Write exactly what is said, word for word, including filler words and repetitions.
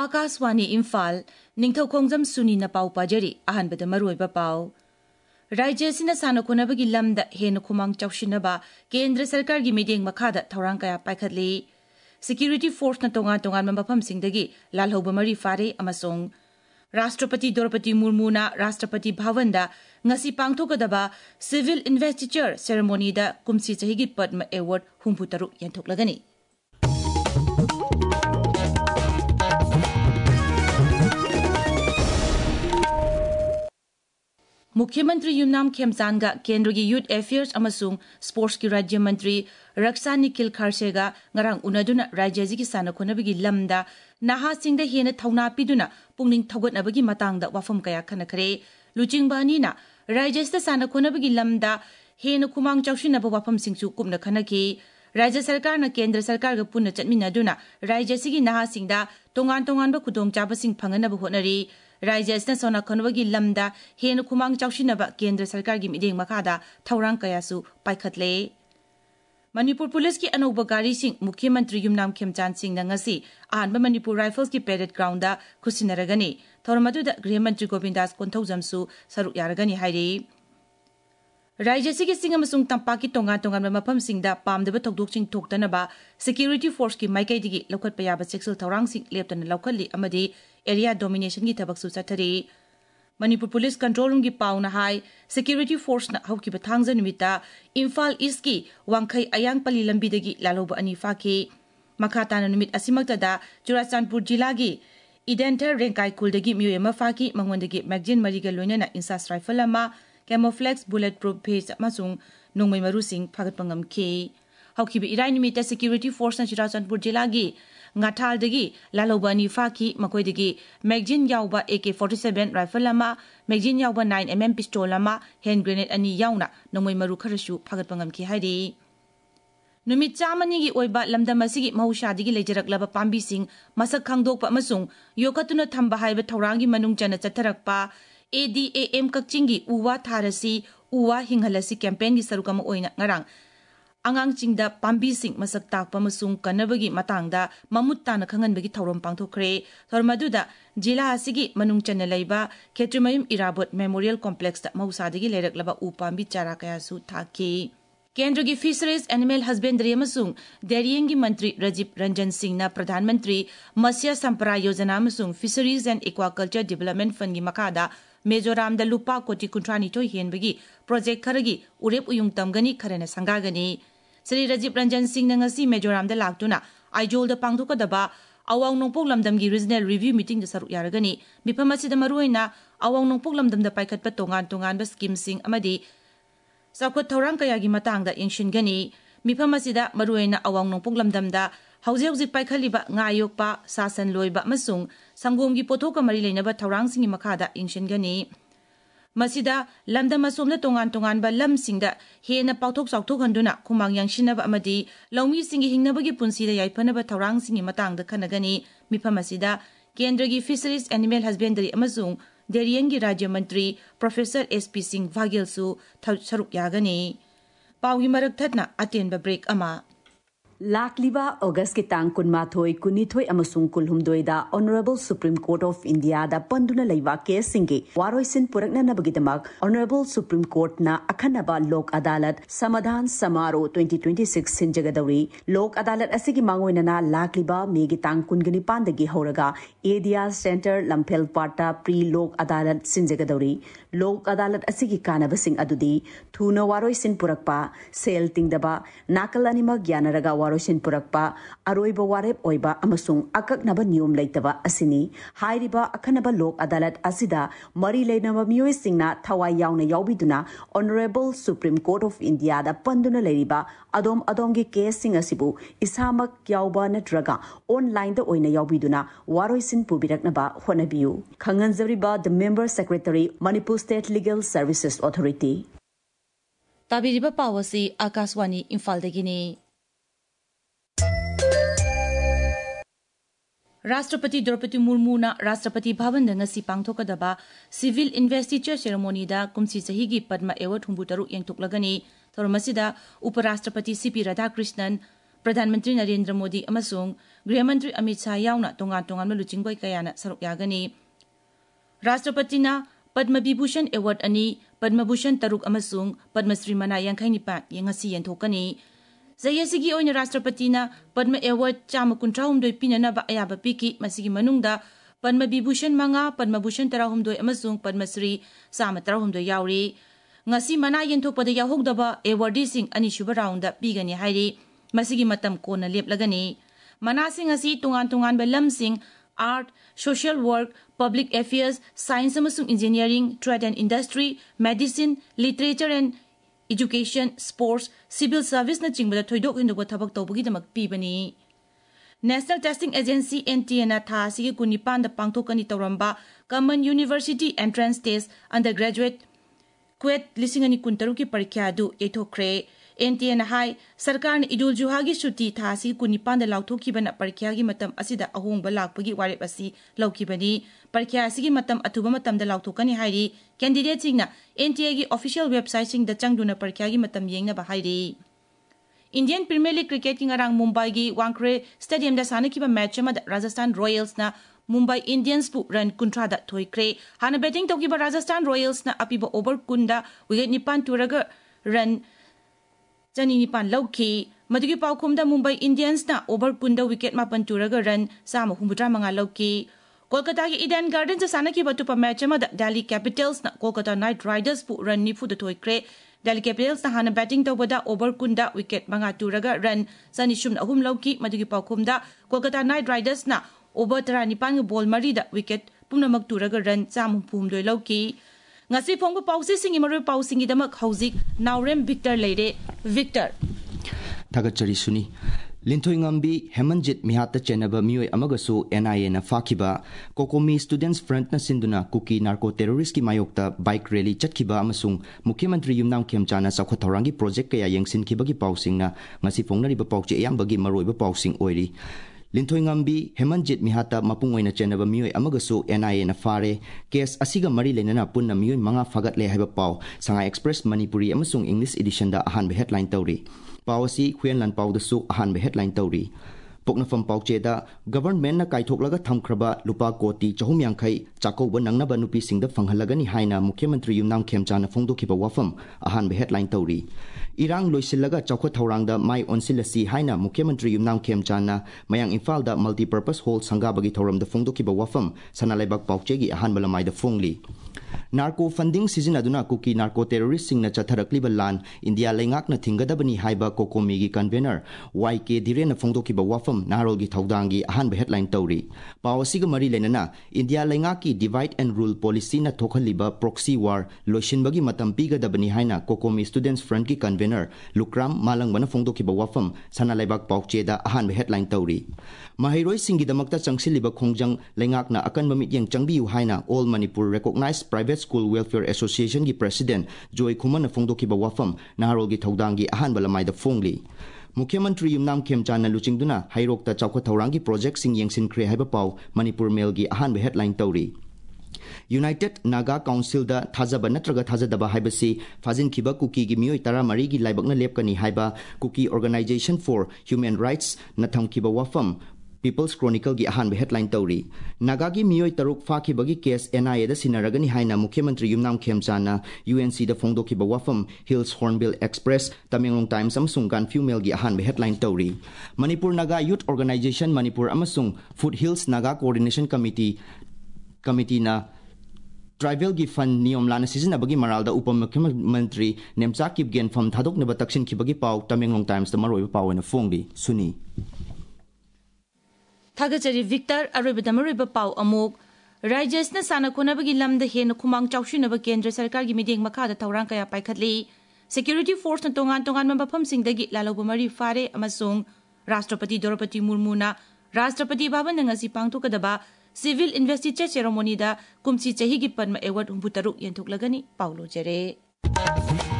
आकाशवाणी इम्फाल निंगथौखोंजम सुनी न पाउ पाजरी अहनबद मरुइबा पाउ राज्य सिना सानो कोनबगी लमदा हेन खुमांग चौशिनबा केंद्र सरकार की मीटिंग मखादा थौरांग कया पाइखतली सिक्यूरिटी फोर्स न तोंगा तोंगा मफम सिंगदगी लालहौब मरी फारे अमसोंग राष्ट्रपति द्रौपदी मुर्मुना राष्ट्रपति भवनदा ngasi pangthokadaba civil investiture ceremony da kumsi chahigi padma award humphutaru yenthoklagani मुख्यमंत्री युमनाम खेमचांगा केंद्र की यूथ अफेयर्स अमसुंग स्पोर्ट्स की राज्य मंत्री रक्षा निखिल खरसेगा ngarang unaduna राज्य की साना खोनबगी लमदा नहा सिंगदा हेन थौना पिदुना पुंगनिंग थौगतनबगी मतंगदा वाफम कया खनखरे लुचिंगबानीना राज्य साना खोनबगी लमदा हेन खुमांग चौशिनब वाफम सिंगसु कुमना खनखी राज्य सरकार न केंद्र सरकार ग पुनः चटमिनदुना राज्य सिगी नहा सिंगदा तोंगान तोंगान ब खुदोंग चाबसिंग फंगनब होनरी राज्य सोना खनबगी लमदा हेन खुमांग चौशिनब केंद्र सरकार की मिदेंग मखादा थौरांग कयासु पाइखतले मणिपुर पुलिस की अनौब गाड़ी सिंह मुख्यमंत्री युमनाम खेमचांद सिंह नंगसी अहानब मणिपुर राइफल्स की पेरेड ग्राउंड दा खुसिनरगनी थौरमदुदा गृह मंत्री गोविंदास कोंथौजमसु सरुक यारगनी हाइरी राज्य सिगी सिंह अमसुंग तंपाकी तोंगा तोंगा मफम सिंगदा पामदब थौदोक सिंग थोक्तनबा सिक्यूरिटी फोर्स की माइकैदिगी लौखत पयाबा सेक्सुअल थौरांग सिंग लेप्तन लौखली अमदी एरिया डोमिनेशन की थबक सुचथरी मणिपुर पुलिस कंट्रोल रूम की पाउना हाई सिक्यूरिटी फोर्स न हौकी बथांग जनुमिता इम्फाल ईस्ट की वांखै अयांग पली लंबीदगी लालोब अनी फाकी मखाताना नुमित असिमक्तदा चुराचांदपुर जिला की इडेंटर रेंकाई कुलदगी मियो एमा फाकी मंगवंदगी मैगजीन मरीगा लोइनना इंसास राइफल अमा कैमोफ्लेक्स बुलेट प्रूफ भेस अमसुंग नोंमै मरु सिंह फागतपंगम खे हौकीब इराई नुमिता सिक्यूरिटी फोर्स न चुराचांदपुर जिला की ngathaldagi lalobani faki makoidagi magazine yauba A K forty-seven rifle ama magazine yauba nine millimeter pistol ama hand grenade ani yauna nomoi maru kharasu phagatpangam ki hairi numit chamani gi oiba lamdam asigi mahusadi gi leijaraklaba pambi sing masak khangdokpa amasung yokatuna thamba haiba thaurangi manung chana chatharakpa A D A M kakching gi uwa tharasi uwa hinghalasi campaign gi sarukama oina ngarang angang chingda pambi sing masak takpa masung kanabagi matangda mamut tana khanganbagi thaurom pangthokre thormaduda jila asigi manung chana leiba khetrimayum irabot memorial complex da mausadagi leiraklaba u pambi chara kaya su thaki केंद्र की fisheries animal husbandry अमसुंग dairying की मंत्री राजीव रंजन सिंह ना प्रधानमंत्री मत्स्य संपदा योजना अमसुंग fisheries and aquaculture development fund की मखादा मिजोराम दा लुपा कोटी कुंट्रानिथोय हेनबगी प्रोजेक्ट खरगी उरेप उयुंग तमगनी खरेना संगागनी श्री राजीव रंजन सिंह नंगसी मिजोराम दा लाक्तुना आइजोल दा पांगथोकदबा अवांग नोंपोक लमदम की रीजनल रिव्यू मीटिंग दा सरुक यारगनी मिफम असिदा मरुइना अवांग नोंपोक लमदम दा पाइखतपा तोंगान तोंगान बा स्कीम सिंह अमदी साखोत थौरांग कयागी मतंगदा यंगशिनगनी मिफम असिदा मरुइना अवांग नोंपोक लमदमदा हौजे हौजे पाइखलिबा ngaayokpa sasan loiba masung sangom gi pothok ka mari leinaba thorang singi makhada ingshingani masida lamdam asomna tongan tongan ba lam singda hena pauthok chauthok handuna khumang yangshinaba amadi laumi singi hingnabagi punsida yaiphanaba thorang singi matangda khanagani mifam asida kendra gi fisheries animal husbandry amasung dairying gi rajya mantri professor S P Singh Vaghel su saruk yagani pawi marak thatna atenba break ama लाकलिबा अगस्त के तांग कुनमाथोय कुनिथोय अमसुंग कुलहुमदोयदा honourable supreme court of India दा पंदुना लैवा केस सिंगे वारोइसिन पुरकननबगिदमक ऑनरेबल सुप्रीम कोर्ट ना अखनबा लोक अदालत समाधान समारोह twenty twenty-six सिंजगदौरी लोक अदालत असिगी मांगोइनना लाकलिबा मेगी तांग कुनगनि पांदगी होरगा एडिया सेंटर लंफेल पाटा प्री लोक अदालत सिंजगदौरी लोक अदालत असिगी कानबसिंग अदुदी थुना वारोइसिन पुरकपा सेल तिंगदबा नाकल अनिमक यानरगा वारोइसिन पुरकपा अरोइबा वारेप ओइबा अमसुंग अककनबा नियम लैतबा असिनी हाइरिबा अखनबा लोक अदालत असिदा मरी लेनबा मियोइसिंगना थवाई यावना यावबिदुना honourable supreme court of India दा पंदुना लैरिबा अदोम अदोमगी केसिंग असिबु इसामक यावबा नट्रगा ऑनलाइन दा ओइना यावबिदुना वारोइसिन पुबिरकनबा होनबियु खंगनजरिबा the member secretary Manipur state legal services authority ताबिरिबा पावसी आकाशवाणी इम्फालदगिनी राष्ट्रपति द्रौपदी मुर्मू ना Rashtrapati Bhavan ngasi pangthokadaba civil investiture ceremony da kumsi sahi gi padma award humbu taru yengtuklagani thormasida uparashtrapati C P Radhakrishnan प्रधानमंत्री नरेंद्र मोदी अमसुंग गृहमंत्री अमित शाह यावना तोंगान तोंगान लुचिंगबोय कयाना सरुक यागनी राष्ट्रपतिना पद्म विभूषण अवार्ड अनि पद्म भूषण तरुक अमसुंग पद्मश्री मना यांखै निपान यंगसी यंथोकनी जयसिगी ओइन राष्ट्रपतिना पद्म अवार्ड चाम कुंट्राहुमदोय पिननबा अयाबा पिकी मसिगी मनुंगदा पद्म विभूषण मंगा पद्म भूषण तराहुमदोय अमसुंग पद्मश्री साम तराहुमदोय यावरी ngasi mana yenthokpada yahogdaba awardising ani suba round da pigani hairi masigi matam kona leplagani manasing asi tungan tungan belamsing art social work public affairs science amasung engineering trade and industry medicine literature and education sports civil service na chingba thoidok hindu thabak tawbagi damak pibani National Testing Agency N T A na tha asigi kunipan da pangthokani tawramba common university entrance test undergraduate क्वेट लिसिंग अनि कुंतरु की परीक्षा दु एथोक्रे NTN high सरकार ने इदुल जुहा की छुट्टी थासी कुनिपान the लाउथोखिबन परीक्षा की मतम असिदा अहोंग बलाकपगी वारेप असि लौखिबनी परीक्षा असि की मतम अथुब मतम द लाउथोकनी हाइरी कैंडिडेट सिंगना एनटीए की ऑफिशियल वेबसाइट सिंग द चंगदुना परीक्षा की मतम येंगना बहाइरी इंडियन प्रीमियर लीग क्रिकेट की ngarang मुंबई की वांक्रे स्टेडियम द सानकिबा मैच में राजस्थान रॉयल्स ना मुंबई इंडियंस पु रन कुंट्रा दा थोइक्रे हाना बैटिंग तौकिबा राजस्थान रॉयल्स ना अपीबा ओवर कुंदा विकेट निपान तुरगा रन चनी निपान लौखी मदुगी पाउखुमदा मुंबई इंडियंस ना ओवर कुंदा विकेट मापन तुरगा रन साम हुमुद्रा मंगा लौखी कोलकाता की ईडन गार्डन से सानकिबा तुपा मैच में दिल्ली कैपिटल्स ना कोलकाता नाइट राइडर्स पु रन निफु द थोइक्रे दिल्ली कैपिटल्स ना हाना बैटिंग तौबदा ओवर कुंदा विकेट मंगा तुरगा रन चनी शुम अहुम लौखी मदुगी पाउखुमदा कोलकाता नाइट राइडर्स ना ओवर तरा निपान बॉल मरी दा विकेट पुनमक तुरगा रन चाम फुमदोय लौकी ngasi phongba pause singi maroi pausingi damak hauzik naurem victor leire victor thagachari suni linthoi ngambi hemanjit mihata chenaba mioi amagasu N I A na fakiba kokomi students front na sinduna kuki narco terrorist ki mayokta bike rally chatkiba amasung mukhyamantri yumnam khemchana sakho thorangi project kaya yengsin khibagi pausing na ngasi phongnari ba pauche ayambagi maroi ba pausing oiri Linthoi ngambi hemanjit mihata mapung oina chenaba mioi amagasu N I A na fare case asiga mari lenana punna mioi manga fagat le haiba pau Shanghai Express Manipuri amasung English edition da ahan be headline tawri pau asi khwenlan pau da su ahan be headline tawri poknafam pauche da government na kaithoklaga thamkraba lupa koti chahum yankhai chakouba nangnaba nupi singda phanghalagani haina mukhyamantri yumnam khemchana phongdokhiba wafam ahan be headline tawri Irang loisilaga chawkha thawrangda mai onsilasi haina mukhyamantri yumnam khemchana mayang Imphal da multipurpose hall sangabagi thoramda phongdokhiba wafam sanalaibak pauchegi ahan balamai da phongli Narco funding season aduna kuki narco terrorist singna chatharakliba lan India lengakna thingadabani haiba kokomi gi convener Y K Dhiren phongdokhiba wafam narol gi thawdangi ahan be headline tawri pawasiga mari lenana India lengaki divide and rule policy na thokhaliba proxy war loishinbagi matam pigadabani haina kokomi students front ki convener Lukram Malangbana phongdokhiba wafam sanalaibak paucheda ahan be headline tawri Mahairoi singi damakta changsiliba khongjang lengakna akanba mityang changbiu haina All Manipur recognized Private School Welfare Association ki president Joy Khuman phongdokhiba wafam naharol gi thawdangi ahan balamai da phongli Mukhyamantri Yumnam Khemchana luchingduna hairokta chawkha thawrangi project sing yengsin khre haiba pau Manipur Mail gi ahan be headline tawri United Naga Council da thajaba natraga thajadaba haibasi fajin khiba kuki gi mioi tara mari gi laibakna lepkani haiba kuki Organization for Human Rights na thamkhiba wafam People's Chronicle gi ahan be headline tawri Naga gi mioi taruk fakhi bagi case N I A da sinaragani haina mukhyamantri Yumnam Khemchana U N C da phongdokhiba wafam Hills Hornbill Express Tamenglong Times amsung Ganfu Mail gi ahan be headline tawri Manipur Naga Youth Organization Manipur amasung Foothills Naga Coordination Committee Committee na Tribal gi fund niyom lana season abagi maralda upamukhyamantri Nemcha Kipgen from thadok neba taksin khibagi pau Tamenglong Times da maroi pau na phongli suni Thagachari Victor Aribadamariba Pau Amok Rajesna Sana Konabagi Lam the Hen Kumang Chaushinaba Kendra Sarkar gi miding makada Tauranka Paikatli Security Force na Tongan Tongan Mambapam Singdagi Lalobamari Fare Amasung Rashtrapati Dorapati Murmuna Rashtrapati Bhavan ngasi pangthokadaba Civil Investiture Ceremony da Kumsi Chahi gi Padma Award Humbutaru Yentuklagani Paulo Jere